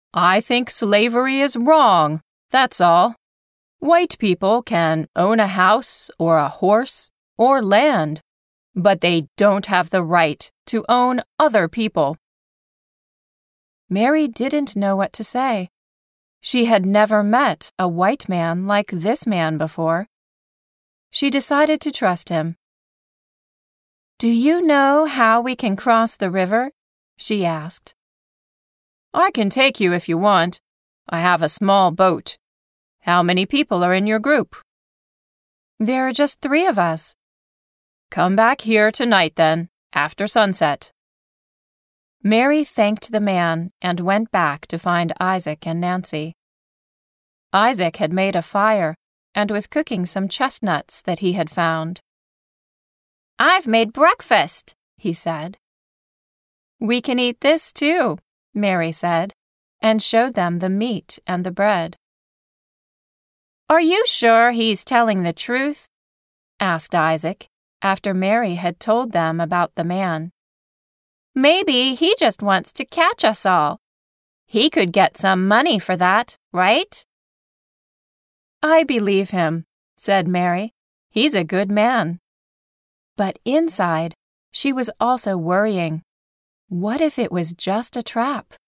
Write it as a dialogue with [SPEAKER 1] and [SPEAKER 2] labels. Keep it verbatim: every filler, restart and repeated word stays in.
[SPEAKER 1] I think slavery is wrong, that's all. White people can own a house or a horse or land, but they don't have the right to own other people." Mary didn't know what to say. She had never met a white man like this man before. She decided to trust him. "Do you know how we can cross the river?" she asked. "I can take you if you want. I have a small boat. How many people are in your group?" "There are just three of us." "Come back here tonight then, after sunset." Mary thanked the man and went back to find Isaac and Nancy. Isaac had made a fire and was cooking some chestnuts that he had found. "I've made breakfast," he said. "We can eat this too," Mary said, and showed them the meat and the bread. "Are you sure he's telling the truth?" asked Isaac, after Mary had told them about the man. "Maybe he just wants to catch us all. He could get some money for that, right?" "I believe him," said Mary. "He's a good man." But inside, she was also worrying. What if it was just a trap?